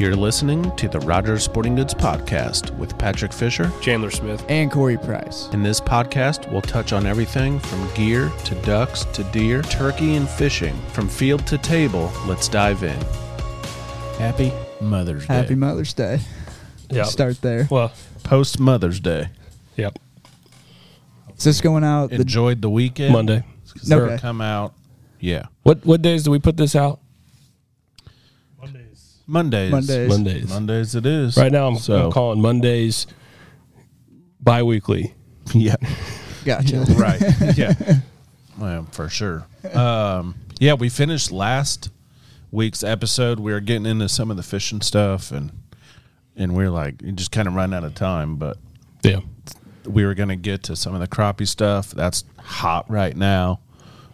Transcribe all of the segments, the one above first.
You're listening to the Rogers Sporting Goods Podcast with Patrick Fisher, Chandler Smith, and Corey Price. In this podcast, we'll touch on everything from gear to ducks to deer, turkey and fishing. From field to table, let's dive in. Happy Mother's Day. Happy Mother's Day. Yep. Start there. Well, Post Mother's Day. Yep. Is this going out? Enjoyed the weekend? Monday. They'll come out. Yeah. What days do we put this out? Mondays it is. Right now I'm calling Mondays bi-weekly. Yeah. Gotcha. Right. Yeah. Well, for sure. Yeah, we finished last week's episode. We were getting into some of the fishing stuff and we're like, you just kind of run out of time, but yeah, we were going to get to some of the crappie stuff. That's hot right now.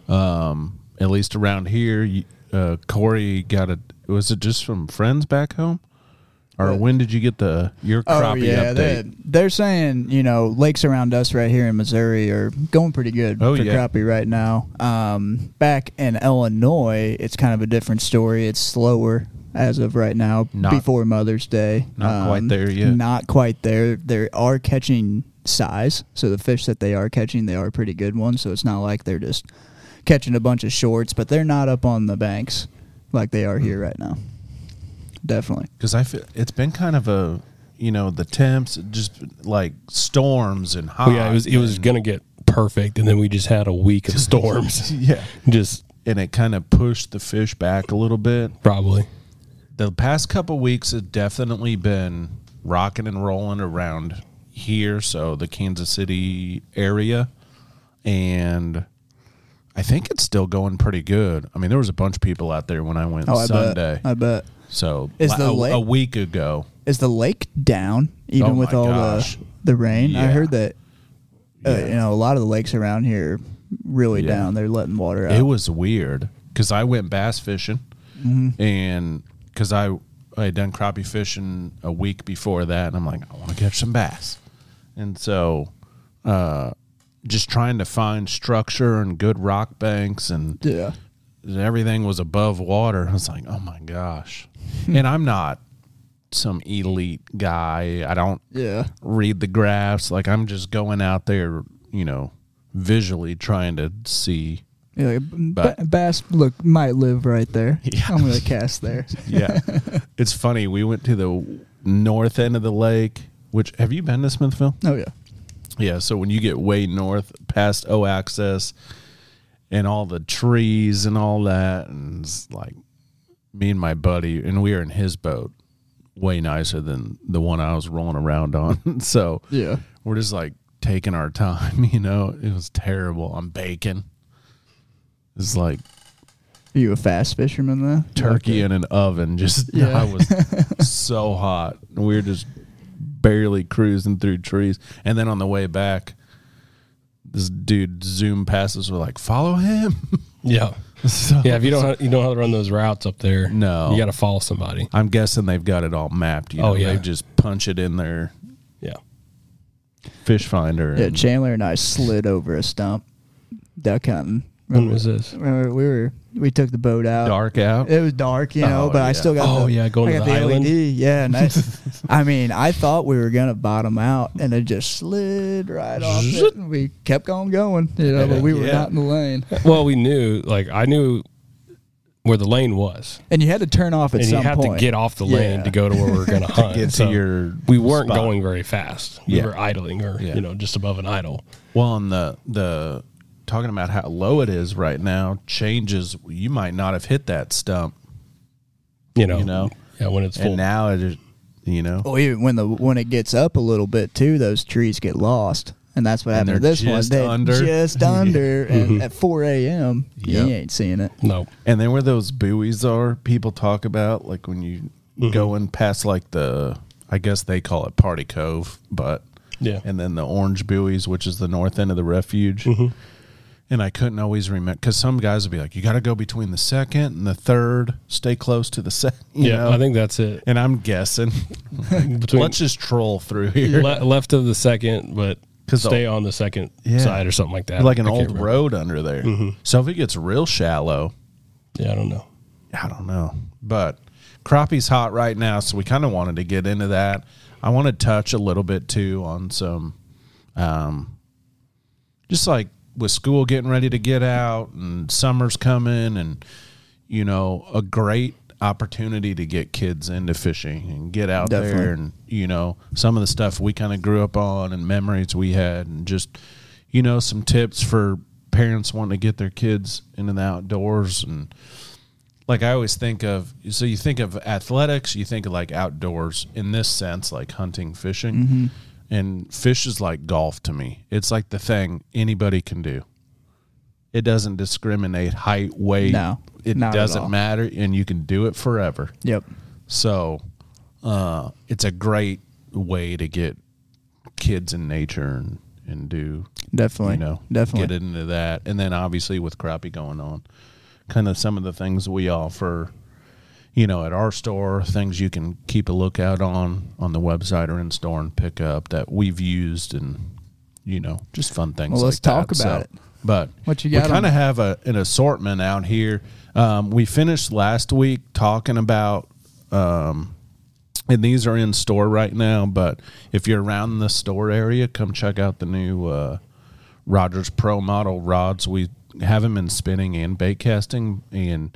At least around here, Corey was it just from friends back home? Or when did you get your crappie update? They're saying, lakes around us right here in Missouri are going pretty good for crappie right now. Back in Illinois, it's kind of a different story. It's slower as of right now, before Mother's Day. Not quite there yet. Not quite there. They are catching size, so the fish that they are catching, they are pretty good ones, so it's not like they're just catching a bunch of shorts, but they're not up on the banks like they are here right now. Definitely. Because I feel it's been kind of a, the temps, just like storms and hot. Well, yeah, it was going to get perfect, and then we just had a week of storms. Yeah. And it kind of pushed the fish back a little bit. Probably. The past couple weeks have definitely been rocking and rolling around here, so the Kansas City area, and I think it's still going pretty good. I mean, there was a bunch of people out there when I went Sunday. I bet. So a week ago. Is the lake down even with all the rain? Yeah. I heard that a lot of the lakes around here are really down. They're letting water out. It was weird because I went bass fishing, and because I had done crappie fishing a week before that, and I'm like, I want to catch some bass. And so just trying to find structure and good rock banks, and everything was above water. I was like, oh, my gosh. And I'm not some elite guy. I don't read the graphs. Like, I'm just going out there, visually trying to see. Yeah, bass might live right there. Yeah. I'm going to cast there. Yeah. It's funny. We went to the north end of the lake, which, have you been to Smithville? Oh, yeah. Yeah, so when you get way north past O-Access and all the trees and all that, and it's like me and my buddy, and we were in his boat, way nicer than the one I was rolling around on. So we're just like taking our time, It was terrible. I'm baking. It's like, are you a fast fisherman then? Turkey in an oven. I was so hot. We were just barely cruising through trees. And then on the way back, this dude zoomed past us. We're like, follow him. Yeah. If you don't know how to run those routes up there, no, you got to follow somebody. I'm guessing they've got it all mapped. They just punch it in their fish finder. Yeah, Chandler and I slid over a stump duck hunting. When was this? We took the boat out. Dark out? It was dark, but I still got going to the island. LED. Yeah, and I thought we were going to bottom out, and it just slid right off it, and we kept on going, but we were not in the lane. Well, we knew, I knew where the lane was. And you had to turn off at some point. And you had to get off the lane to go to where we were going to hunt. Get to your we weren't spot. Going very fast. We were idling or, just above an idle. Well, and the talking about how low it is right now changes. You might not have hit that stump, Yeah, when it's full. And now it is, Well, even when it gets up a little bit too, those trees get lost, and that's what happened to this one. Just under, and at 4 a.m., you ain't seeing it. No. And then where those buoys are, people talk about, like when you going past I guess they call it Party Cove, but and then the orange buoys, which is the north end of the refuge. And I couldn't always remember, because some guys would be like, you got to go between the second and the third, stay close to the second. I think that's it. And I'm guessing. Let's just troll through here. Left of the second, but stay on the second side or something like that. Like an old road under there. So if it gets real shallow. Yeah, I don't know. But Crappie's hot right now, so we kind of wanted to get into that. I want to touch a little bit too on some, just like with school getting ready to get out and summer's coming, and a great opportunity to get kids into fishing and get out there, and some of the stuff we kind of grew up on and memories we had, and just some tips for parents wanting to get their kids into the outdoors. And like I always think of, so you think of athletics, you think of like outdoors in this sense, like hunting, fishing, and fish is like golf to me. It's like the thing anybody can do. It doesn't discriminate height, weight. No, it doesn't matter, and you can do it forever. Yep. So it's a great way to get kids in nature and do definitely get into that. And then obviously with crappie going on, kind of some of the things we offer, at our store, things you can keep a lookout on the website or in store and pick up that we've used, and just fun things. Well, let's talk about it. But what you got? We kind of have an assortment out here. We finished last week talking about, and these are in store right now, but if you're around the store area, come check out the new Rogers Pro model rods. We have them in spinning and bait casting, and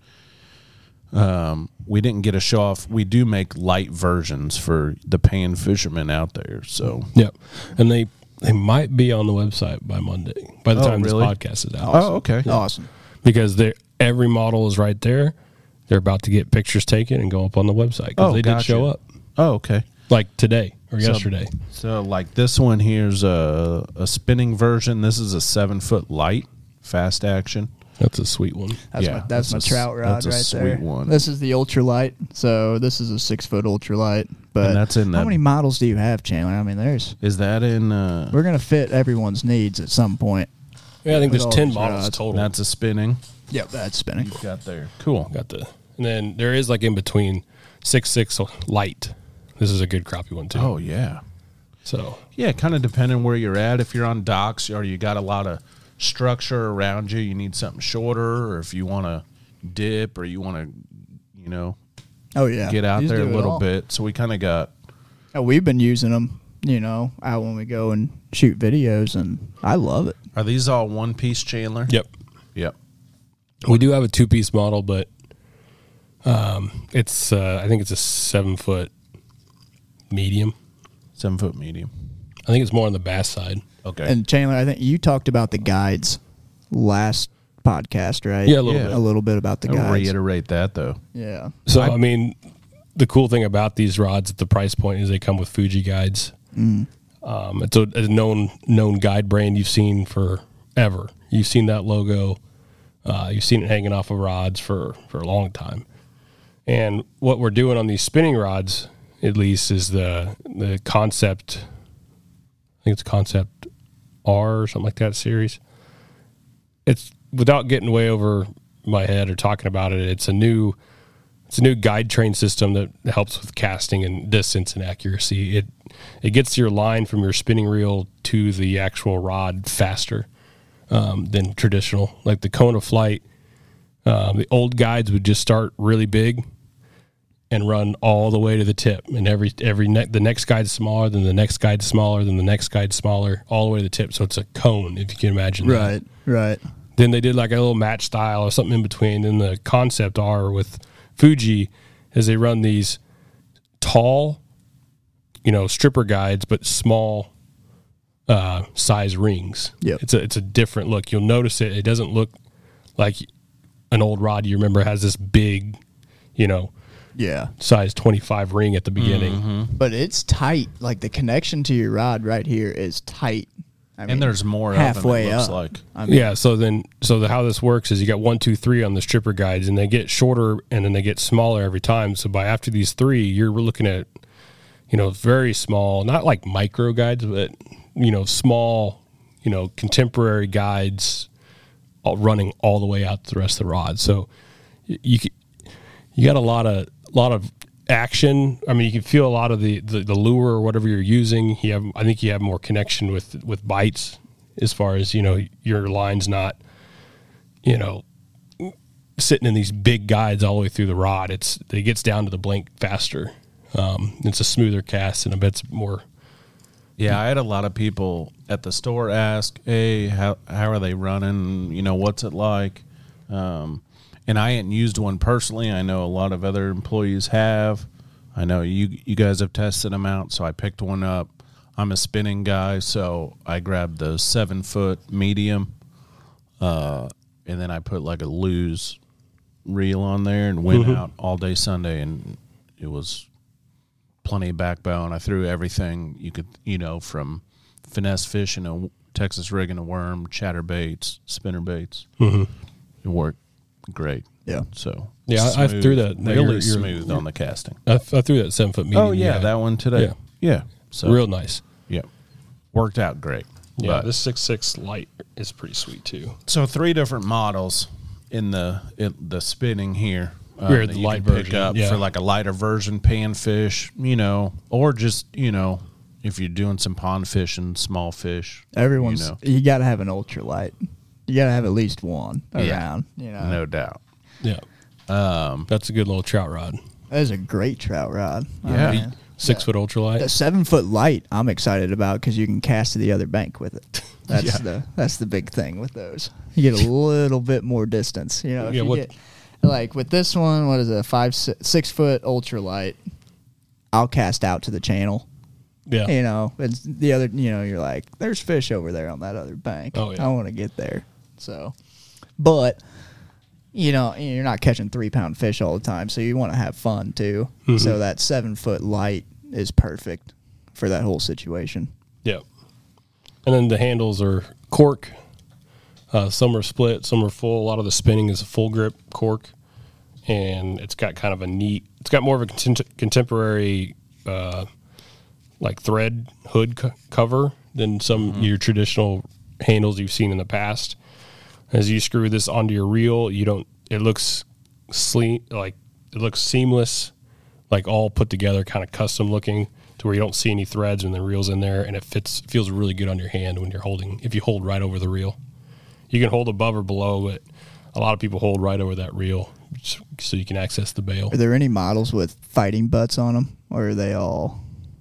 we didn't get a show off. We do make light versions for the paying fishermen out there. So yep, and they might be on the website by Monday, by the time this podcast is out. Oh, okay. Yeah. Awesome. Because every model is right there. They're about to get pictures taken and go up on the website because they did show up. Oh, okay. Like today or yesterday. So like this one here's a spinning version. This is a 7-foot light, fast action. That's a sweet one. That's my trout rod right there. Sweet one. This is the ultralight. So this is a 6-foot ultralight. But and that's in how many models do you have, Chandler? I mean, is that in? We're gonna fit everyone's needs at some point. Yeah, I think there's 10 models total. That's a spinning. Yep, that's spinning. You've got there. Cool. And then there is like in between 6.6 light. This is a good crappie one too. Oh yeah. So yeah, kind of depending where you're at. If you're on docks or you got a lot of structure around you, you need something shorter, or if you want to dip or you want to, get out there a little bit. So we kind of got. Oh, we've been using them, out when we go and shoot videos, and I love it. Are these all one-piece, Chandler? Yep. We do have a 2-piece model, but it's I think it's a 7-foot medium. 7-foot medium. I think it's more on the bass side. Okay. And Chandler, I think you talked about the guides last podcast, right? Yeah, a little bit about the I'll guides. reiterate that though. Yeah. So I mean, the cool thing about these rods at the price point is they come with Fuji guides. It's a known guide brand you've seen forever. You've seen that logo. You've seen it hanging off of rods for a long time. And what we're doing on these spinning rods, at least, is the Concept. I think it's Concept R or something like that series. It's, without getting way over my head or talking about it, it's a new guide train system that helps with casting and distance and accuracy. It gets your line from your spinning reel to the actual rod faster than traditional. Like the Kona Flight, the old guides would just start really big and run all the way to the tip, and the next guide's smaller, then the next guide's smaller, then the next guide's smaller, all the way to the tip. So it's a cone, if you can imagine. Right. Then they did like a little match style or something in between. Then the Concept R with Fuji is they run these tall, stripper guides, but small size rings. Yep. It's a different look. You'll notice it. It doesn't look like an old rod you remember has this big, size 25 ring at the beginning. Mm-hmm. But it's tight. Like the connection to your rod right here is tight. I mean, and there's more halfway of them, up. Like. Yeah, so how this works is you got 1, 2, 3 on the stripper guides, and they get shorter and then they get smaller every time. So by after these 3, you're looking at, very small, not like micro guides, but small, contemporary guides, all running all the way out to the rest of the rod. So you got a lot of action. I mean, you can feel a lot of the lure or whatever you're using. I think you have more connection with bites as far as, your line's not, sitting in these big guides all the way through the rod. It gets down to the blank faster. It's a smoother cast and a bit more. Yeah, I had a lot of people at the store ask, hey, how are they running? You know, what's it like? And I hadn't used one personally. I know a lot of other employees have. I know you guys have tested them out, so I picked one up. I'm a spinning guy, so I grabbed the 7-foot medium, and then I put like a Lew's reel on there and went out all day Sunday, and it was plenty of backbone. I threw everything you could, from finesse fishing, a Texas rig and a worm, chatter baits, spinner baits. It worked great. Yeah. So I threw that. Really smooth on the casting. I threw that 7-foot medium. Oh yeah, that one today. Yeah. So real nice. Yeah, worked out great. Yeah, But- this 6.6 light is pretty sweet too. So 3 different models in the spinning here. We're that the you light can pick version, up yeah. for like a lighter version panfish, or just if you're doing some pond fishing, small fish. Everyone's you got to have an ultralight. You got to have at least one around. No doubt. Yeah. That's a good little trout rod. That is a great trout rod. Yeah. I mean, 6-foot ultralight. the 7-foot light I'm excited about because you can cast to the other bank with it. That's the big thing with those. You get a little bit more distance. If you get like with this one, what is it, 6-foot ultralight? I'll cast out to the channel. Yeah. It's the other. You're like, there's fish over there on that other bank. Oh, yeah. I want to get there. So, but you're not catching 3-pound fish all the time, so you want to have fun too. So that 7-foot light is perfect for that whole situation. Yeah. And then the handles are cork. Some are split, some are full. A lot of the spinning is a full grip cork, and it's got kind of it's got more of a contemporary like thread hood cover than some your traditional handles you've seen in the past. As you screw this onto your reel, it looks seamless, like all put together, kind of custom looking, to where you don't see any threads when the reel's in there, and it feels really good on your hand when if you hold right over the reel. You can hold above or below, but a lot of people hold right over that reel so you can access the bail. Are there any models with fighting butts on them, or are they all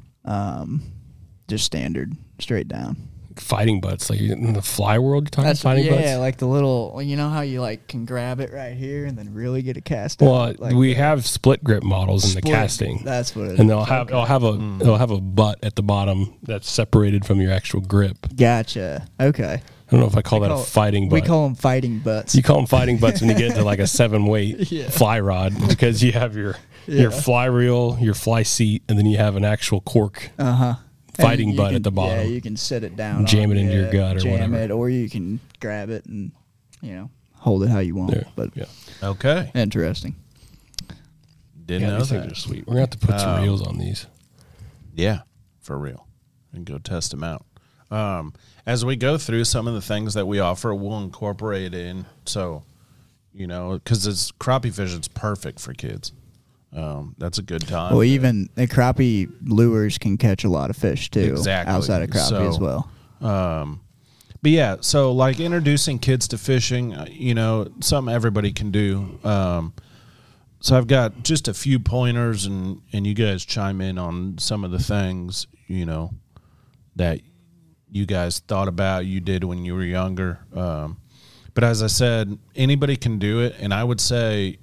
just standard, straight down? Fighting butts, like in the fly world, you're talking fighting butts? Yeah, like the little, how you can grab it right here and then really get a cast out. Well, like we have split grip models in the casting. That's what it is. And they'll have a butt at the bottom that's separated from your actual grip. Gotcha. Okay. I don't know if I call that a fighting butt. We call them fighting butts. You call them fighting butts when you get into like a 7-weight Yeah. fly rod, because you have your fly reel, your fly seat, and then you have an actual cork fighting butt at the bottom. Yeah, you can sit it down, jam it into your gut or whatever. it, or you can grab it and hold it how you want. Yeah. But Okay. interesting. Didn't know These things that. are sweet. We're gonna have to put some reels on these. Yeah, for real. And go test them out. As we go through some of the things that we offer, we'll incorporate in. So, because it's crappie fishing, it's perfect for kids. That's a good time. Well, even the crappie lures can catch a lot of fish too. Exactly. Outside of crappie as well. But yeah, so like introducing kids to fishing, something everybody can do. So I've got just a few pointers, and you guys chime in on some of the things, that you guys thought about, you did when you were younger. But as I said, anybody can do it. And I would say,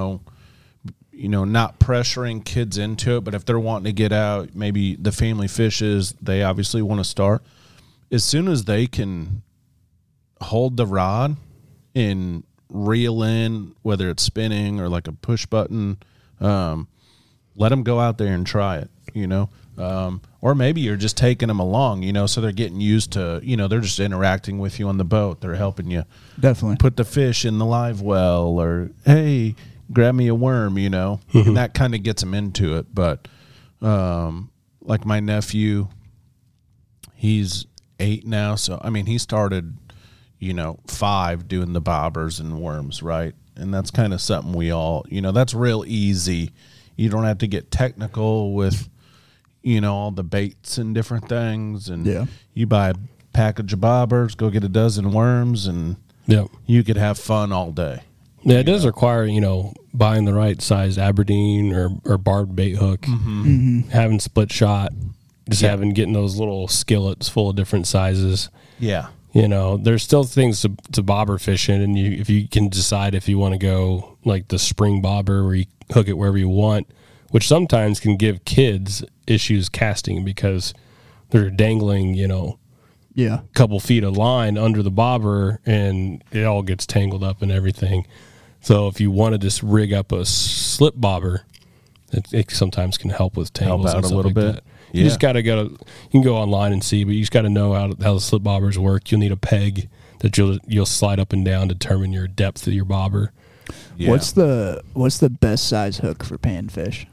not pressuring kids into it, but if they're wanting to get out, maybe the family fishes, they obviously want to start. As soon as they can hold the rod and reel in, whether it's spinning or like a push button, let them go out there and try it, or maybe you're just taking them along, so they're getting used to, they're just interacting with you on the boat. They're helping you Definitely put the fish in the live well, or, hey, grab me a worm, and that kind of gets them into it. But like my nephew, he's 8 now. So, he started, 5 doing the bobbers and worms, right? And that's kind of something we all, that's real easy. You don't have to get technical with, all the baits and different things. And you buy a package of bobbers, go get a dozen worms, and you could have fun all day. Yeah, it does require, buying the right size Aberdeen or barbed bait hook, having split shot, just getting those little skillets full of different sizes. Yeah. There's still things to bobber fishing, and if you can decide if you want to go like the spring bobber where you hook it wherever you want, which sometimes can give kids issues casting because they're dangling, Yeah. couple feet of line under the bobber and it all gets tangled up and everything. So if you want to just rig up a slip bobber, it sometimes can help with tangles. Help out and a stuff little like bit. That. You just got to you can go online and see, but you just got to know how the slip bobbers work. You'll need a peg that you'll slide up and down to determine your depth of your bobber. Yeah. What's the best size hook for panfish?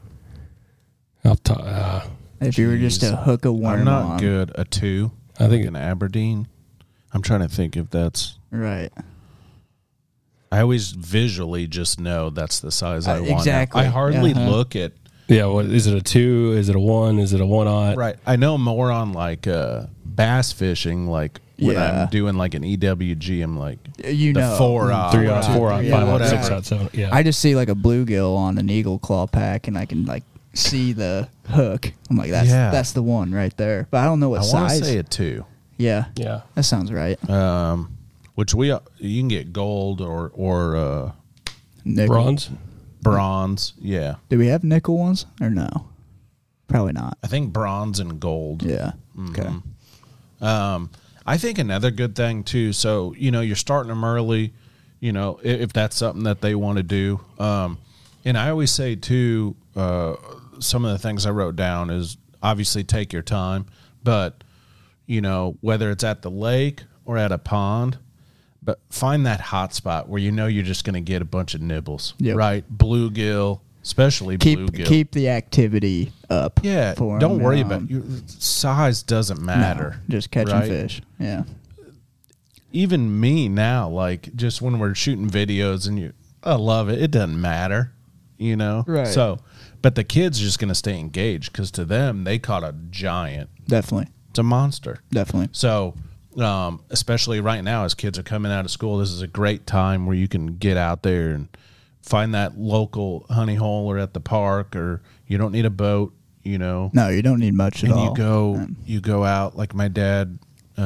If you were just to hook a worm I'm not on. good. A 2. I think an Aberdeen. I'm trying to think if that's right. I always visually just know that's the size I want. Exactly. I hardly look at. Yeah, what is it? A 2? Is it a 1? Is it a 1/0? Right. I know more on like bass fishing, like when I'm doing like an EWG, I'm like the 4/0, 3/0, 4/0, 5/0, 6/0, 7. Yeah. I just see like a bluegill on an eagle claw pack, and I can like see the hook. I'm like, that's the one right there. But I don't know what size. I want to say a 2. Yeah. Yeah. That sounds right. Which you can get gold or nickel. Bronze. Yeah. Do we have nickel ones or no? Probably not. I think bronze and gold. Yeah. Mm-hmm. Okay. I think another good thing too. So you're starting them early. If that's something that they want to do. And I always say too, some of the things I wrote down is obviously take your time, but whether it's at the lake or at a pond, but find that hot spot where you're just going to get a bunch of nibbles, right? Bluegill, especially bluegill. Keep the activity up. Yeah, don't worry about your size. Doesn't matter. No, just catching fish. Yeah. Even me now, like just when we're shooting videos and I love it. It doesn't matter, Right. So, but the kids are just going to stay engaged because to them they caught a giant. Definitely. It's a monster. Definitely. So. Especially right now as kids are coming out of school, this is a great time where you can get out there and find that local honey hole or at the park, or you don't need a boat, No, you don't need much at all. You go out like my dad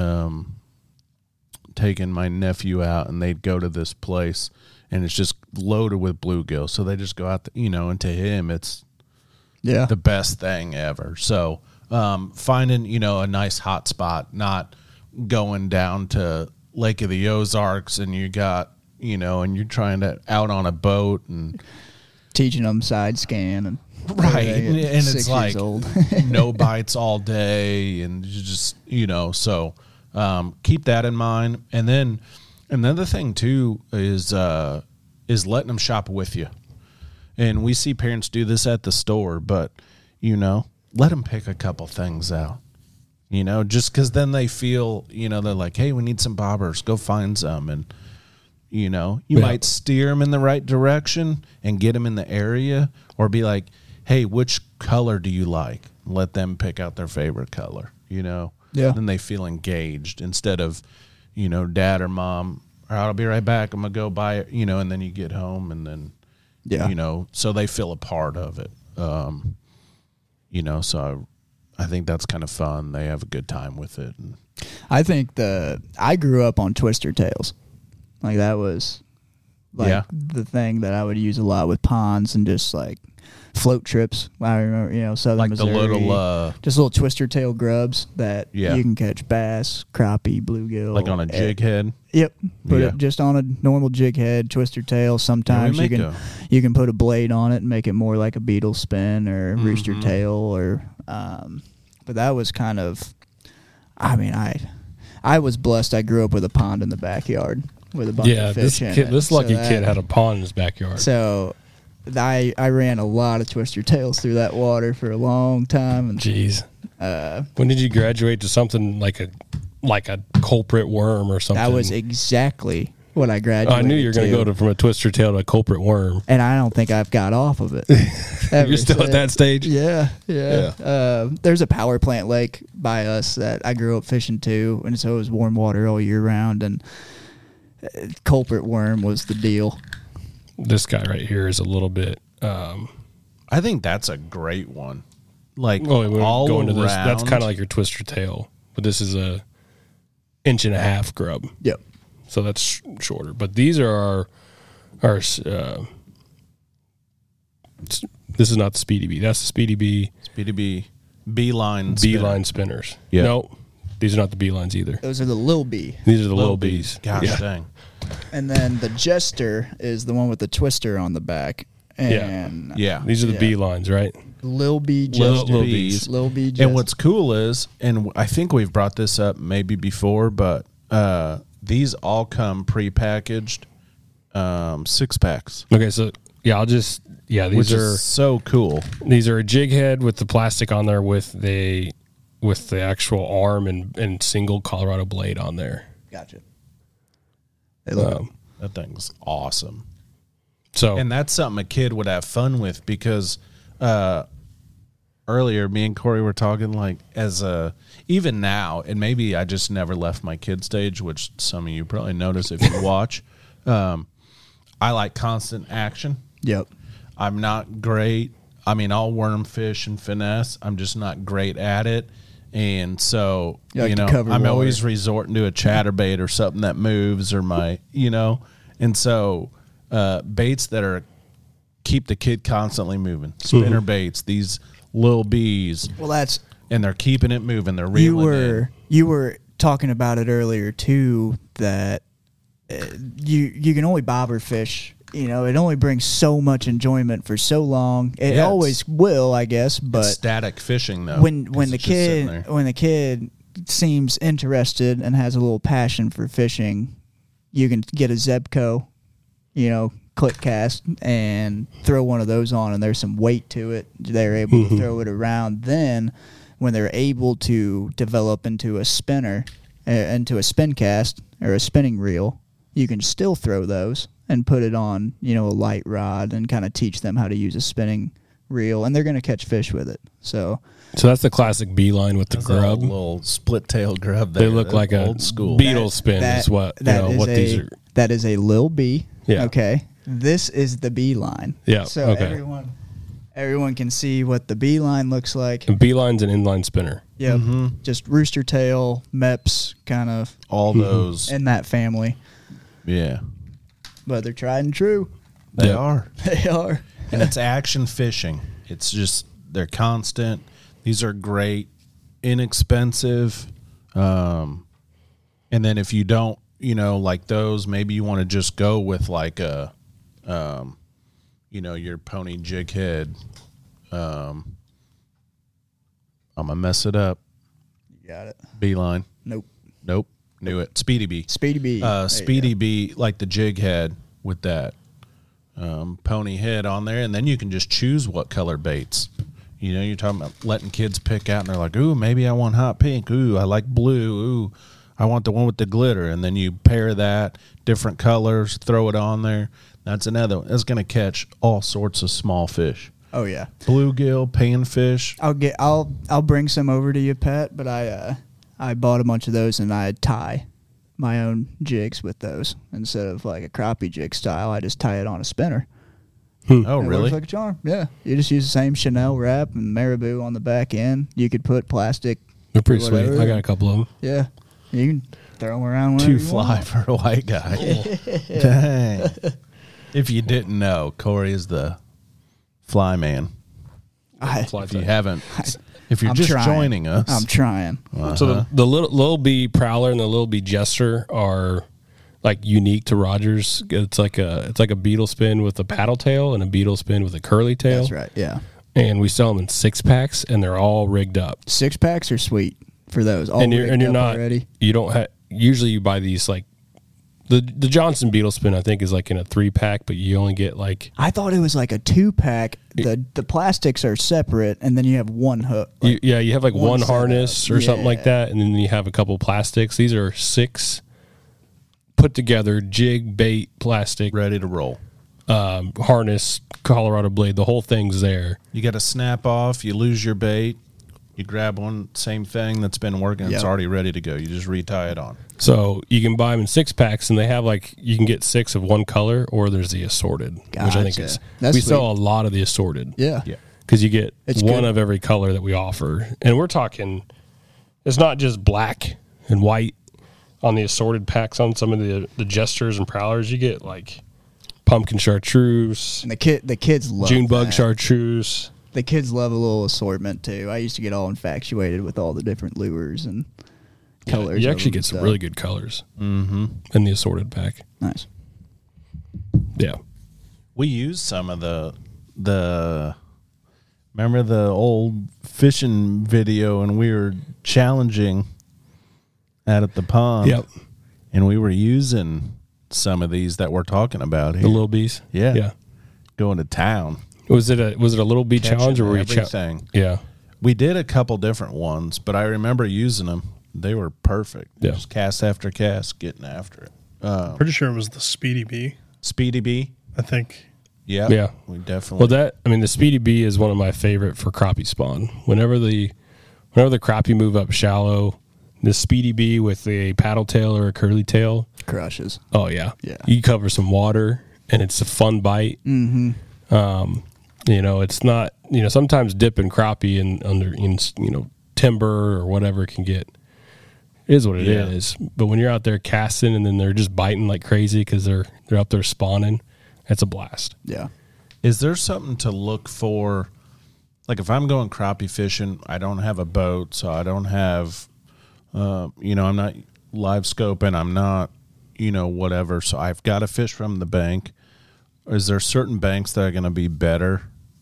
taking my nephew out, and they'd go to this place and it's just loaded with bluegill. So they just go out, and to him it's the best thing ever. So finding, a nice hot spot, not going down to Lake of the Ozarks and you got, and you're trying to out on a boat and teaching them side scan and and it's like no bites all day and you just, so keep that in mind. And then another thing too is letting them shop with you. And we see parents do this at the store, but let them pick a couple things out. Just because then they feel, they're like, hey, we need some bobbers. Go find some. And, you might steer them in the right direction and get them in the area, or be like, hey, which color do you like? Let them pick out their favorite color, Yeah. Then they feel engaged instead of, dad or mom, all right, I'll be right back. I'm going to go buy it, and then you get home and then, so they feel a part of it. So I think that's kind of fun. They have a good time with it. I think I grew up on twister tails. Like that was the thing that I would use a lot with ponds and just like float trips. I remember, Southern like Missouri. The little just little twister tail grubs that you can catch bass, crappie, bluegill. Like on a jig head? Yep. Put it just on a normal jig head, twister tail. Sometimes you can put a blade on it and make it more like a beetle spin or rooster tail or but that was kind of, I was blessed. I grew up with a pond in the backyard with a bunch of fish in it. This lucky kid had a pond in his backyard. So I ran a lot of twister tails through that water for a long time. And, jeez. When did you graduate to something like a culprit worm or something? That was exactly what I graduated. I knew you were going to go from a twister tail to a culprit worm. And I don't think I've got off of it. You're still at that stage? Yeah. There's a power plant lake by us that I grew up fishing to, and so it was warm water all year round, and culprit worm was the deal. This guy right here is a little bit. I think that's a great one. Like We're all going to around. this. That's kind of like your twister tail, but this is a 1.5-inch grub. Yep. So that's shorter. But these are our this is not the Speedy Bee. That's the Speedy Bee. Speedy Bee. Beeline Spinners. Yeah. No, these are not the Beelines either. Those are the Lil Bee. These are the Lil Bees. Gosh Yeah. dang. And then the Jester is the one with the twister on the back. And Yeah. These are the Yeah. Beelines, right? Lil Bee Lil Jester. Bees. Lil Bee Jester. And what's cool is, and I think we've brought this up maybe before, but these all come prepackaged 6-packs, Okay, so these which are is so cool. these are a jig head with the plastic on there with the actual arm and single Colorado blade on there. Gotcha. They look That thing's awesome. So And that's something a kid would have fun with because earlier me and Corey were talking like even now, and maybe I just never left my kid stage, which some of you probably notice if you watch. I like constant action. Yep. I'm not great. I mean, I'll worm fish and finesse. I'm just not great at it. And so, You like to know, cover I'm water. always resorting to a chatterbait or something that moves or and so baits that are keep the kid constantly moving. Spinner baits, these little bees, Well, that's and they're keeping it moving. They're reeling you were talking about it earlier too, that you can only bobber fish. You know, it only brings so much enjoyment for so long. It always will, I guess. But it's static fishing though. when 'cause the it's just sitting kid there. seems interested and has a little passion for fishing, you can get a Zebco, click cast and throw one of those on, and there's some weight to it. They're able to throw it around. Then when they're able to develop into a spinner, into a spin cast or a spinning reel, you can still throw those and put it on, a light rod and kind of teach them how to use a spinning reel, and they're going to catch fish with it. So that's the classic Beeline with the That's a grub. little split tail grub. They There. look like a old school. beetle spin is what these are. That is a Lil Bee. Yeah. Okay. This is the Beeline. Yeah, So okay. everyone can see what the Beeline looks like. And Beeline's an inline spinner. Yep. Just rooster tail, Meps, kind of All those. in that family. Yeah. But they're tried and true. They Yep. are. They are. And it's action fishing. It's just, they're constant. These are great, inexpensive. And then if you don't, like those, maybe you want to just go with like a, your pony jig head. I'm going to mess it up. You got it. Beeline. Nope. Knew it. Speedy Bee. Speedy Bee. There you Speedy go. Bee, like the jig head with that pony head on there, and then you can just choose what color baits. You're talking about letting kids pick out, and they're like, ooh, maybe I want hot pink. Ooh, I like blue. Ooh, I want the one with the glitter. And then you pair that, different colors, throw it on there. That's another one. That's going to catch all sorts of small fish. Oh yeah. Bluegill, panfish. I'll bring some over to you, Pat, but I bought a bunch of those and I tie my own jigs with those instead of like a crappie jig style. I just tie it on a spinner. Oh, It really? works like a charm. Yeah, you just use the same Chanel wrap and marabou on the back end. You could put plastic. They're pretty sweet. Whatever. I got a couple of them. Yeah, you can throw them around. whenever Too you fly want. for a white guy. Dang. If you didn't know, Corey is the fly man. If you haven't, if you're I'm just trying. joining us, I'm trying. So the little Bee Prowler and the little Bee Jester are like unique to Rogers. It's like a beetle spin with a paddle tail and a beetle spin with a curly tail. That's right. Yeah, And we sell them in 6-packs, and they're all rigged up. 6-packs are sweet for those. All and you're rigged up not already. You don't have. Usually you buy these like the Johnson beetle spin. I think is like in a 3-pack, but you only get like I thought it was like a 2-pack. The plastics are separate, and then you have one hook. Like, you have like one setup. harness or something like Yeah. that, and then you have a couple plastics. These are 6 put together jig bait plastic ready to roll. harness Colorado blade. The whole thing's there. You got to snap off. You lose your bait. You grab one, same thing that's been working. It's Yep. already ready to go. You just retie it on. So you can buy them in 6-packs, and they have you can get 6 of one color, or there's the assorted, which I think Gotcha. is That's we sell sweet. a lot of the assorted. Yeah. Yeah. Because you get It's one good. of every color that we offer, and we're talking. It's not just black and white on the assorted packs. On some of the jesters and prowlers, you get like pumpkin chartreuse, And the kids love June bug that. chartreuse. The kids love a little assortment too. I used to get all infatuated with all the different lures and colors. You of actually them get some and really stuff. good colors Mm-hmm. in the assorted pack. Nice. Yeah. We used some of the remember the old fishing video, and we were challenging out at the pond. Yep. And we were using some of these that we're talking about here. The little bees. Yeah. Yeah. Going to town. Was it a little bee challenge, or were you everything? Yeah. We did a couple different ones, but I remember using them. They were perfect. Yeah. Just cast after cast, getting after it. Pretty sure it was the Speedy Bee. Speedy Bee. I think. Yeah. Yeah. We definitely. Well, the Speedy Bee is one of my favorite for crappie spawn. Whenever the crappie move up shallow, the Speedy Bee with a paddle tail or a curly tail. Crushes. Oh yeah. Yeah. You cover some water, and it's a fun bite. Mm-hmm. It's not, sometimes dipping crappie in timber or whatever can get, it is what it is. Yeah. But when you're out there casting and then they're just biting like crazy because they're up there spawning, it's a blast. Yeah. Is there something to look for? Like if I'm going crappie fishing, I don't have a boat, so I don't have, I'm not live scoping. I'm not, whatever. So I've got to fish from the bank. Is there certain banks that are going to be better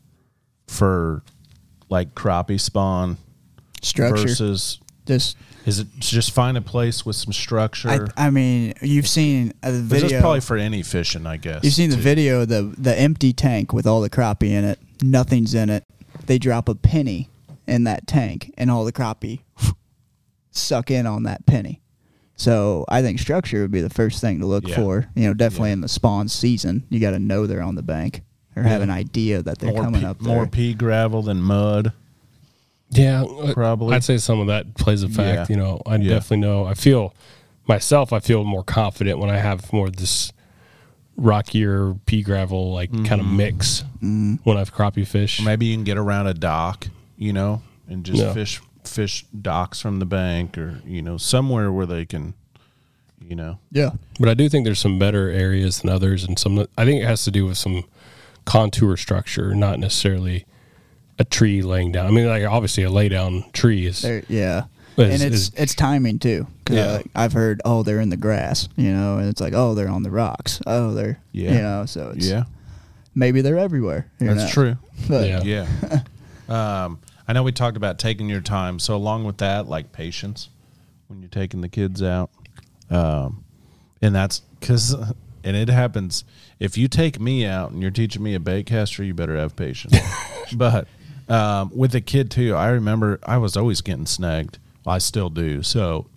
for like crappie spawn Structure. versus? Just, Is it just find a place with some structure? I mean, you've seen the This video. is probably for any fishing, I guess. You've seen the too. video, the empty tank with all the crappie in it. Nothing's in it. They drop a penny in that tank, and all the crappie suck in on that penny. So I think structure would be the first thing to look Yeah. for. Definitely Yeah. in the spawn season, you got to know they're on the bank or have an idea that they're coming up there. More pea gravel than mud. Yeah, Probably. I'd say some of that plays a fact. Yeah. I definitely know. I feel more confident when I have more of this rockier pea gravel kind of mix when I've crappie fish. Maybe you can get around a dock, and just Yeah. fish docks from the bank, or somewhere where they can, Yeah. But I do think there's some better areas than others, and I think it has to do with some contour structure, not necessarily a tree laying down. I mean, obviously a lay down tree is Yeah. Is- And it's timing too. 'Cause, Yeah. I've heard, they're in the grass, and it's like, they're on the rocks. They're, so it's, maybe they're everywhere. That's true. But Yeah. Yeah. I know we talked about taking your time. So along with that, like patience when you're taking the kids out. And that's and it happens. If you take me out and you're teaching me a bait caster, you better have patience. But with the kid too, I remember I was always getting snagged. I still do. So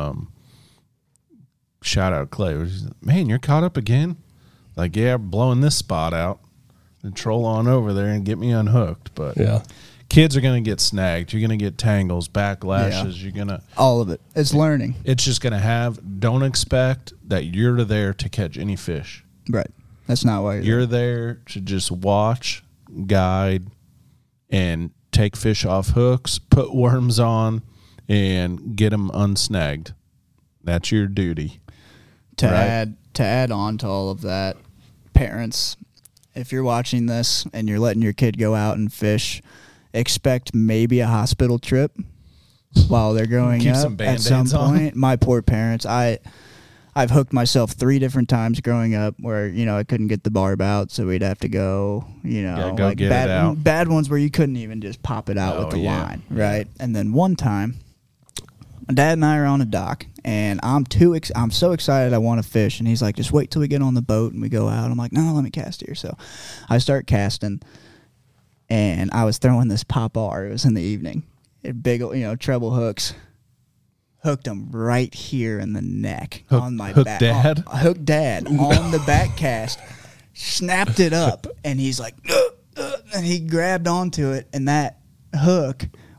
shout out Clay. Man, you're caught up again? Like, yeah, blowing this spot out. And troll on over there and get me unhooked. But Yeah. kids are going to get snagged. You're going to get tangles, backlashes. You're going to. all of it. It's learning. It's just going to have. Don't expect that you're there to catch any fish. Right. That's not why You're there to just watch, guide, and take fish off hooks, put worms on, and get them unsnagged. That's your duty. to right. add on to all of that, parents, if you're watching this and you're letting your kid go out and fish, expect maybe a hospital trip while they're growing Keep up. some At some Band-Aids on. point, my poor parents, I've hooked myself 3 different times growing up where, I couldn't get the barb out, so we'd have to go, go get it out. bad ones where you couldn't even just pop it out Oh, with the yeah. line, right? And then one time, my dad and I are on a dock, and I'm so excited I want to fish, and he's like, just wait till we get on the boat and we go out. I'm like, no, let me cast here. So I start casting, and I was throwing this pop-R. It was in the evening. Big, treble hooks. Hooked him right here in the neck on my hook back. dad? Hooked dad on the back cast. Snapped it up, and he's like, and he grabbed onto it, and that hook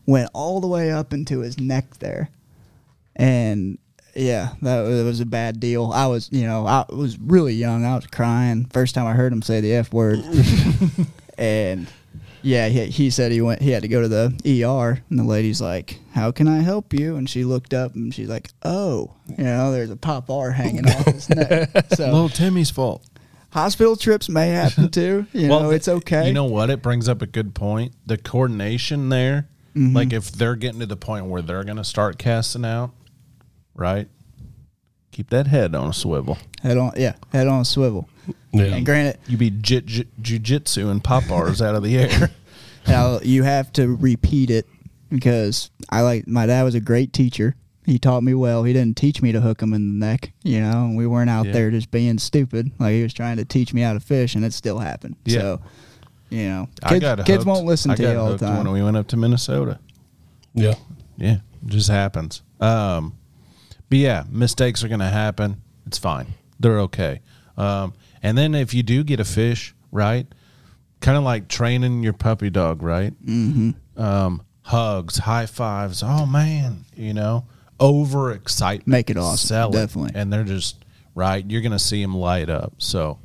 went all the way up into his neck there. And yeah, that was a bad deal. I was really young. I was crying first time I heard him say the F word. And yeah, he said he had to go to the ER, and the lady's like, "How can I help you?" And she looked up and she's like, "Oh, there's a pop R hanging off his neck." So Little Timmy's fault. hospital trips may happen too. It's okay. You know what? It brings up a good point. The coordination there, like if they're getting to the point where they're going to start casting out, right? Keep that head on a swivel. Head on a swivel. Yeah. And granted, You be jujitsu and pop bars out of the air. now you have to repeat it because my dad was a great teacher. He taught me well. He didn't teach me to hook him in the neck, and we weren't out there just being stupid. Like he was trying to teach me how to fish, and it still happened. Yeah. So, I got kids hooked. won't listen to I you got all the hooked time. when we went up to Minnesota. Yeah. Yeah, it just happens. But yeah, mistakes are going to happen. It's fine. They're okay. And then if you do get a fish, right, kind of like training your puppy dog, right? Mm-hmm. Hugs, high fives. Oh, man, overexcitement. Make it awesome. Sell it. Definitely. And they're just, right, you're going to see them light up. So,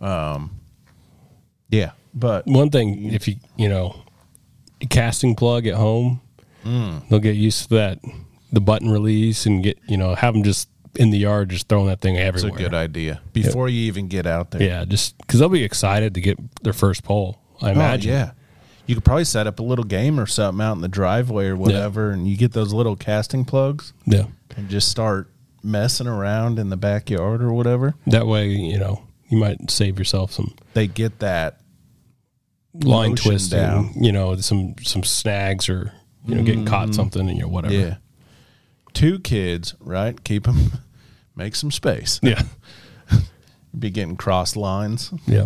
yeah. But One thing, if casting plug at home, they'll get used to that, the button release, and have them just in the yard, just throwing that thing it's everywhere. a good idea before you even get out there. Yeah, just because they'll be excited to get their first pole, I imagine. Oh, yeah. You could probably set up a little game or something out in the driveway or whatever, and you get those little casting plugs Yeah. and just start messing around in the backyard or whatever. That way, you might save yourself some They get that line motion twisting, down. some snags or, getting caught something and whatever. Yeah. 2 kids, right? Keep them, make some space. Yeah. Be getting cross lines. Yeah.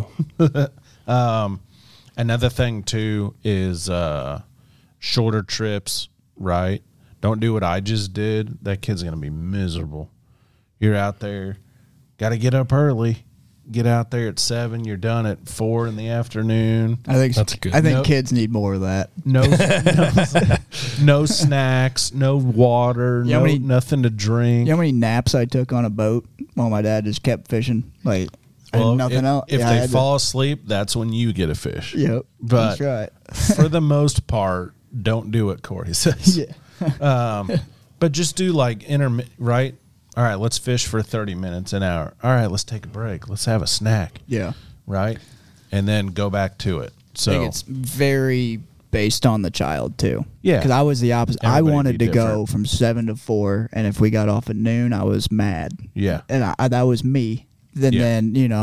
Another thing too is shorter trips, right? Don't do what I just did. That kid's going to be miserable. You're out there, got to get up early. Get out there at 7. You're done at 4 in the afternoon. I think That's good. I think kids need more of that. No snacks, no water, nothing to drink. You know how many naps I took on a boat while my dad just kept fishing? Like, Well, nothing else. If Yeah, I they had to- fall asleep, that's when you get a fish. Yep. But that's right. for the most part, don't do what Corey says. Yeah. But just do like right? All right, let's fish for 30 minutes, an hour. All right, let's take a break. Let's have a snack. Yeah. Right? And then go back to it. I So think it's very based on the child too. Yeah. Because I was the opposite. Everybody I wanted be to go different. from 7 to 4, and if we got off at noon, I was mad. Yeah. And that was me. Then Yeah.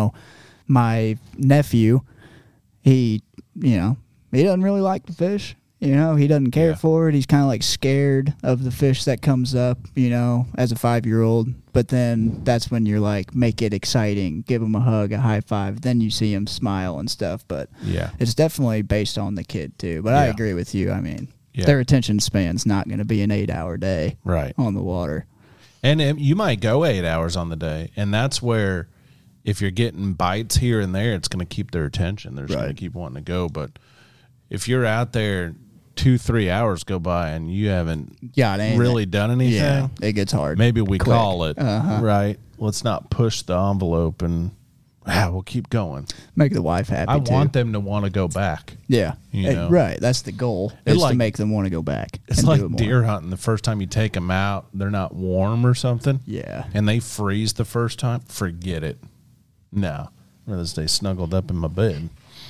my nephew, he doesn't really like to fish. He doesn't care Yeah. for it. He's kind of like scared of the fish that comes up, as a 5-year-old. But then that's when you're like, make it exciting, give him a hug, a high five. Then you see him smile and stuff. But Yeah. it's definitely based on the kid too. But I Yeah. agree with you. I mean, Yeah. their attention span's not going to be an 8-hour day Right. on the water. And you might go 8 hours on the day, and that's where if you're getting bites here and there, it's going to keep their attention. They're just going to Right. keep wanting to go. But if you're out there 2-3 hours go by and you haven't Got anything. really done anything, Yeah, it gets hard. maybe we Quick. call it, right? Let's not push the envelope and we'll keep going. Make the wife happy I too. want them to want to go back. Yeah. You know. Right. That's the goal. It's Is to like- make them want to go back. It's and like do it more. deer hunting. The first time you take them out, they're not warm or something. Yeah. And they freeze the first time. Forget it. No. I'd rather stay snuggled up in my bed.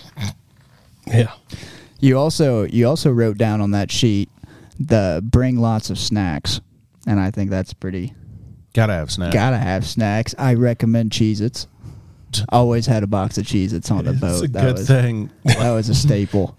Yeah. You also wrote down on that sheet the bring lots of snacks, and I think that's pretty. Gotta have snacks. Gotta have snacks. I recommend Cheez-Its. Always had a box of Cheez-Its on the boat. It's a That good was, thing. That was a staple.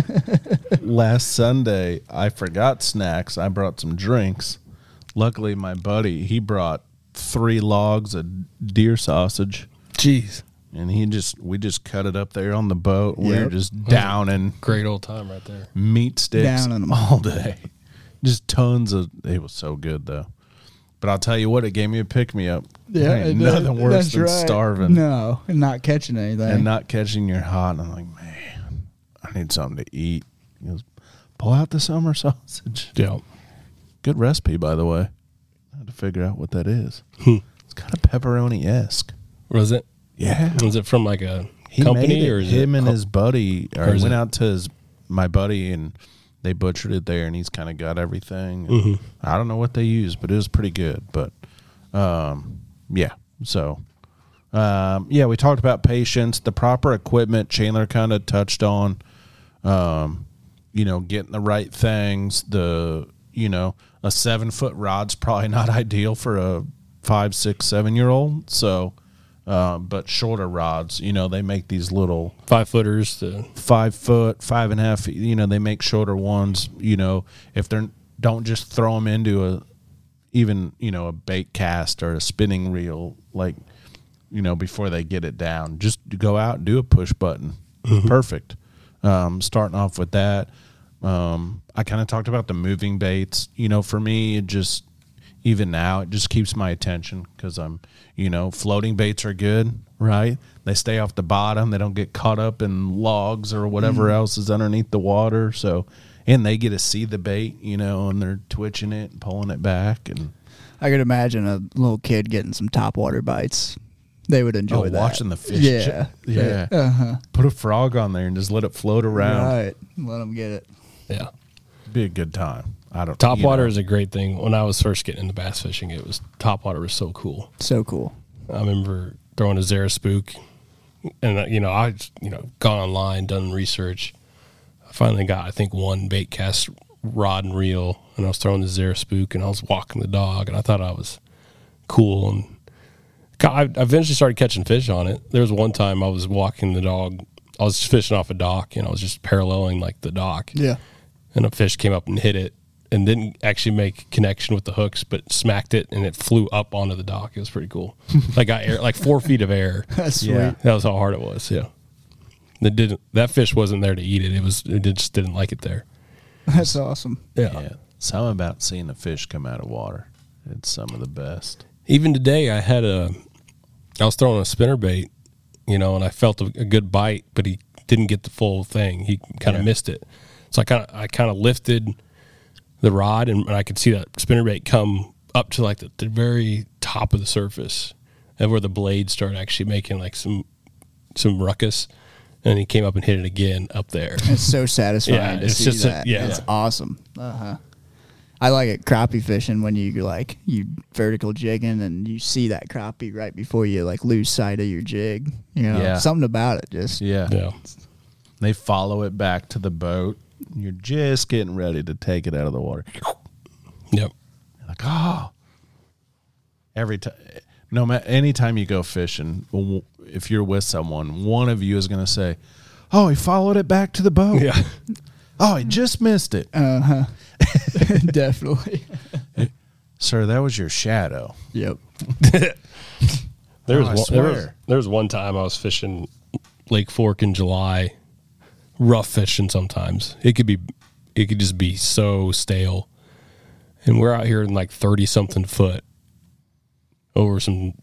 Last Sunday, I forgot snacks. I brought some drinks. Luckily, my buddy, he brought 3 logs of deer sausage. Jeez. And we just cut it up there on the boat. We were Yep. just downing Great old time right there. meat sticks Downing 'em. all day. Just tons of. It was so good though. But I'll tell you what, it gave me a pick me up. Ain't nothing worse than starving No, and not catching anything. and not catching your hot. And I'm like, man, I need something to eat. He goes, pull out the summer sausage. Yeah. Good recipe, by the way. I had to figure out what that is. It's kind of pepperoni-esque. Was it? Yeah. Was it from like a He company made it, or is him it, and his buddy, or or he is went it- out to my buddy and they butchered it there, and he's kind of got everything. Mhm. I don't know what they used, but it was pretty good. But yeah, so yeah, we talked about patience, the proper equipment. Chandler kind of touched on, you know, getting the right things. A 7-foot rod's probably not ideal for a 5, 6, 7-year-old. So. But shorter rods, you know, they make these little 5-footers to 5 foot, 5.5 feet. You know, they make shorter ones. You know, if they're don't just throw them into a bait cast or a spinning reel, like, you know, before they get it down. Just go out and do a push button. Perfect. Starting off with that. I kind of talked about the moving baits. You know, for me, it just even now it just keeps my attention because floating baits are good, right? They stay off the bottom. They don't get caught up in logs or whatever else is underneath the water. So, and they get to see the bait, you know, and they're twitching it and pulling it back. And I could imagine a little kid getting some topwater bites. They would enjoy that. watching the fish. Yeah. Yeah. Uh-huh. Put a frog on there and just let it float around. Right. Let them get it. yeah. Be a good time. Topwater is a great thing. When I was first getting into bass fishing, topwater was so cool. So cool. I remember throwing a Zara spook, and I gone online, done research. I finally got, I think, one bait cast rod and reel, and I was throwing the Zara spook, and I was walking the dog, and I thought I was cool, and I eventually started catching fish on it. There was one time I was walking the dog, I was fishing off a dock, and I was just paralleling like the dock, Yeah. and a fish came up and hit it, and didn't actually make connection with the hooks, but smacked it, and it flew up onto the dock. It was pretty cool. Like got air, like 4 feet of air. That's sweet. Yeah. That was how hard it was. Yeah, that fish wasn't there to eat it. It just didn't like it there. That's awesome. Yeah. Something about seeing the fish come out of water. It's some of the best. Even today, I was throwing a spinnerbait, and I felt a good bite, but he didn't get the full thing. He kind of missed it. So I kind of lifted the rod, and I could see that spinnerbait come up to like the very top of the surface, and where the blades start actually making like some ruckus. And he came up and hit it again up there. It's so satisfying Yeah, to it's see just a- that. yeah. It's awesome. Uh-huh. I like it crappie fishing when you vertical jigging and you see that crappie right before you like lose sight of your jig. Yeah. Something about it just Yeah. Yeah, They follow it back to the boat. You're just getting ready to take it out of the water. yep. Like, oh. Every time, no matter, anytime you go fishing, if you're with someone, one of you is going to say, oh, he followed it back to the boat. Yeah, Oh, he just missed it. definitely. Sir, that was your shadow. Yep. There I swear. was one time I was fishing Lake Fork in July, rough fishing sometimes. It could just be so stale. And we're out here in like 30-something foot over some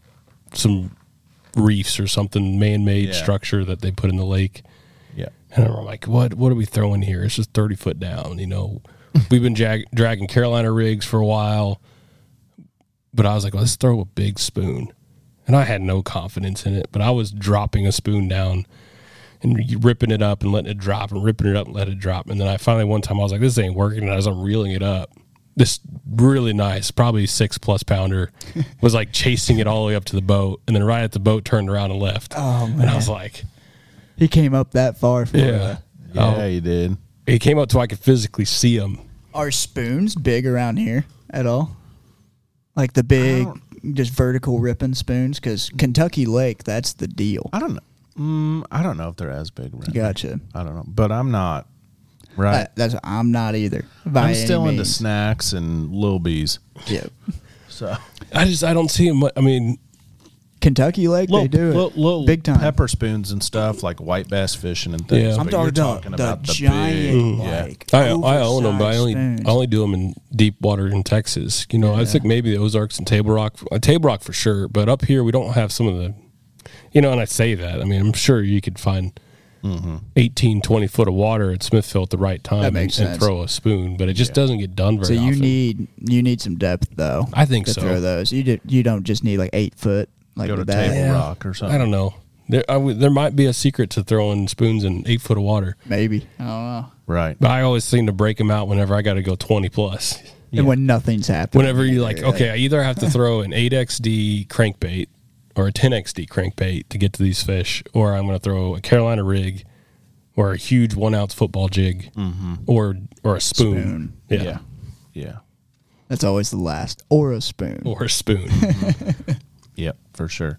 reefs or something, man-made Yeah. structure that they put in the lake. Yeah. And I'm like, what are we throwing here? It's just 30 foot down, We've been dragging Carolina rigs for a while. But I was like, let's throw a big spoon. And I had no confidence in it, but I was dropping a spoon down and ripping it up and letting it drop and ripping it up and let it drop. And then I finally, one time I was like, this ain't working. And as I'm reeling it up, this really nice, probably 6+ pounder was like chasing it all the way up to the boat. And then right at the boat turned around and left. Oh, man. And I was like, He came up that far for yeah. Yeah, you did. He came up so I could physically see him. Are spoons big around here at all? Like the big, just vertical ripping spoons? Because Kentucky Lake, that's the deal. I don't know. I don't know if they're as big around. Gotcha. I don't know. But I'm not. Right. I'm not either. by I'm any still into means. snacks and Lil Bees. Yep. So I don't see him. I mean, Kentucky Lake, they do it little big time. pepper spoons and stuff like white bass fishing and things. Yeah. I'm But you're talking about the giant, big, like I own them, but I only oversized do them in deep water in Texas. I think maybe the Ozarks and Table Rock for sure. But up here, we don't have some of the, and I say that. I mean, I'm sure you could find 18, 20 foot of water at Smithville at the right time That makes and sense. throw a spoon, but it just doesn't get done very So you often. need some depth though. I think to so. throw those. You don't just need like 8 foot like Go to with that. Table Yeah. Rock or something. I don't know. There might be a secret to throwing spoons in 8 foot of water, Maybe I don't know. Right. but I always seem to break them out whenever I got to go 20 plus. And when nothing's happening. Whenever you're like, okay, I either have to throw an 8XD crankbait or a 10XD crankbait to get to these fish, or I'm going to throw a Carolina rig or a huge 1 ounce football jig or a spoon. Yeah. Yeah. Yeah. That's always the last. Or a spoon. Or a spoon. Yep, for sure.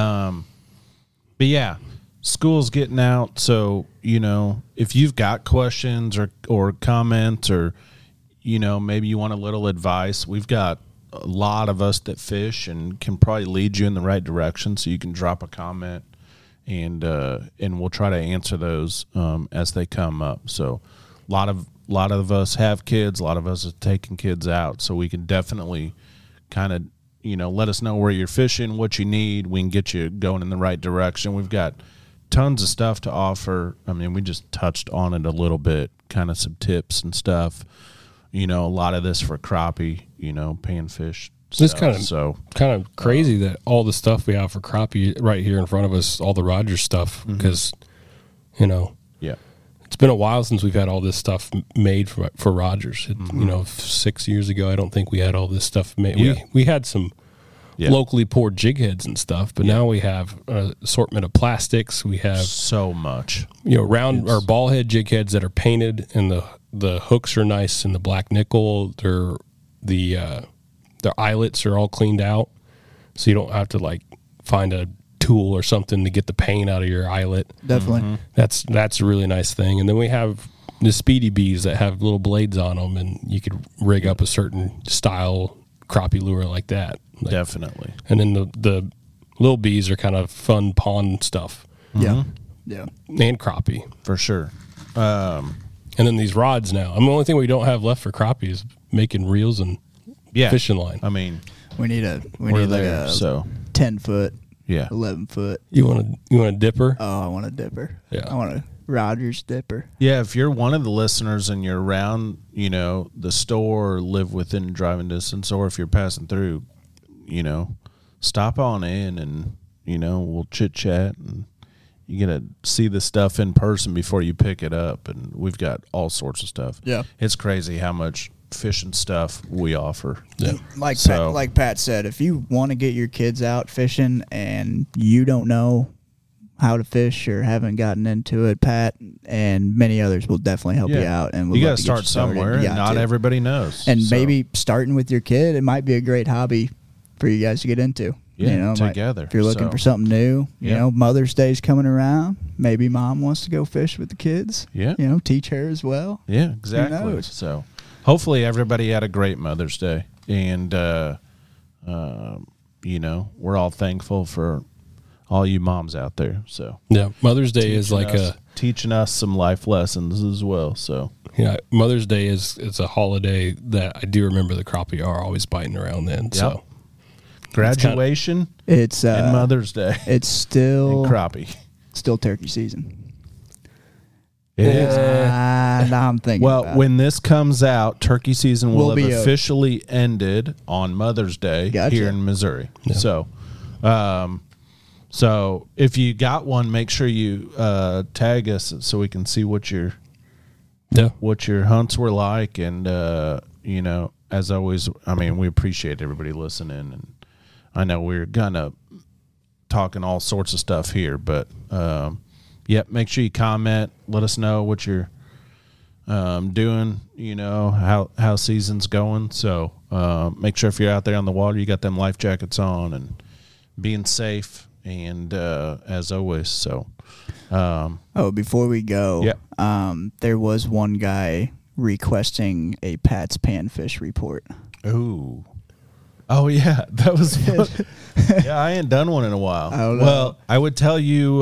But yeah, school's getting out, so if you've got questions or comments, or maybe you want a little advice, we've got a lot of us that fish and can probably lead you in the right direction. So you can drop a comment, and we'll try to answer those as they come up. So a lot of us have kids, a lot of us have taken kids out, so we can definitely kind of let us know where you're fishing, what you need. We can get you going in the right direction. We've got tons of stuff to offer. I mean, we just touched on it a little bit, kind of some tips and stuff. A lot of this for crappie, panfish It's stuff. kind of crazy that all the stuff we have for crappie right here in front of us, all the Rogers stuff, because Yeah. it's been a while since we've had all this stuff made for Rogers. 6 years ago, I don't think we had all this stuff made. Yeah. We had some Yeah. locally poured jig heads and stuff, but now we have an assortment of plastics. We have So much. round or ball head jig heads that are painted, and the hooks are nice in the black nickel. Their eyelets are all cleaned out, so you don't have to like find a tool or something to get the paint out of your eyelet. Definitely. That's a really nice thing. And then we have the Speedy Bees that have little blades on them, and you could rig up a certain style crappie lure like that. Definitely. And then the little bees are kind of fun pond stuff Yeah. Yeah. and crappie. For sure. And then these rods now. The only thing we don't have left for crappie is making reels and Yeah. fishing line. I mean, We need we're like there. a So 10 foot, yeah. 11 foot. You want a dipper? Oh, I want a dipper. Yeah. I want a Rogers dipper. Yeah, if you're one of the listeners and you're around, the store, or live within driving distance, or if you're passing through, stop on in and, we'll chit chat, and you get to see the stuff in person before you pick it up. And we've got all sorts of stuff. Yeah. It's crazy how much fishing stuff we offer. Yeah. Like Pat said, if you want to get your kids out fishing and you don't know how to fish or haven't gotten into it, Pat and many others will definitely help you out. And you got got to start somewhere, and not everybody knows. And So, maybe starting with your kid, it might be a great hobby for you guys to get into. Yeah, like, together. if you're looking So, for something new, yeah. Mother's Day's coming around. Maybe mom wants to go fish with the kids. Yeah. Teach her as well. Yeah, exactly. knows? So hopefully everybody had a great Mother's Day, and we're all thankful for all you moms out there. So Yeah. Mother's Day is like teaching us some life lessons as well. So Mother's Day is a holiday that I do remember the crappie are always biting around then. So graduation It's and Mother's Day It's still and crappie. still turkey season. It is. Now I'm thinking. Well, about it. when this comes out, turkey season will Will have be officially ended on Mother's Day Gotcha. here in Missouri. So, so if you got one, make sure you tag us so we can see what your hunts were like. And as always, I mean, we appreciate everybody listening, and I know we're gonna talking all sorts of stuff here, but make sure you comment. Let us know what you're doing. How season's going. So make sure if you're out there on the water, you got them life jackets on and being safe. And as always, so before we go, there was one guy requesting a Pat's Panfish report. Oh yeah, that was fun. Yeah, I ain't done one in a while. I don't know. Well, I would tell you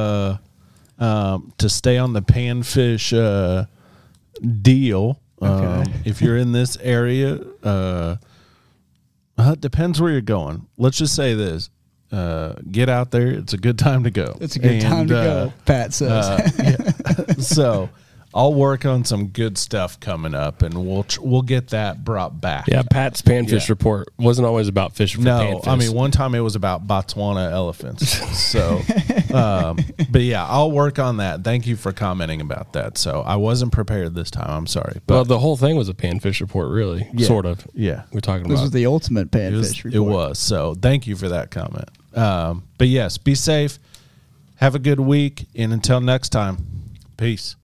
to stay on the panfish deal. Okay. If you're in this area, it depends where you're going. Let's just say this: get out there. It's a good time to go. It's a good time to go, Pat says. So I'll work on some good stuff coming up, and we'll get that brought back. Yeah, Pat's panfish report wasn't always about fishing for panfish. I mean, one time it was about Botswana elephants. So, but yeah, I'll work on that. Thank you for commenting about that. So I wasn't prepared this time. I'm sorry. But well, the whole thing was a panfish report, really, sort of. Yeah, we're talking This about was the ultimate panfish report. it was. So thank you for that comment. But yes, be safe. Have a good week, and until next time, peace.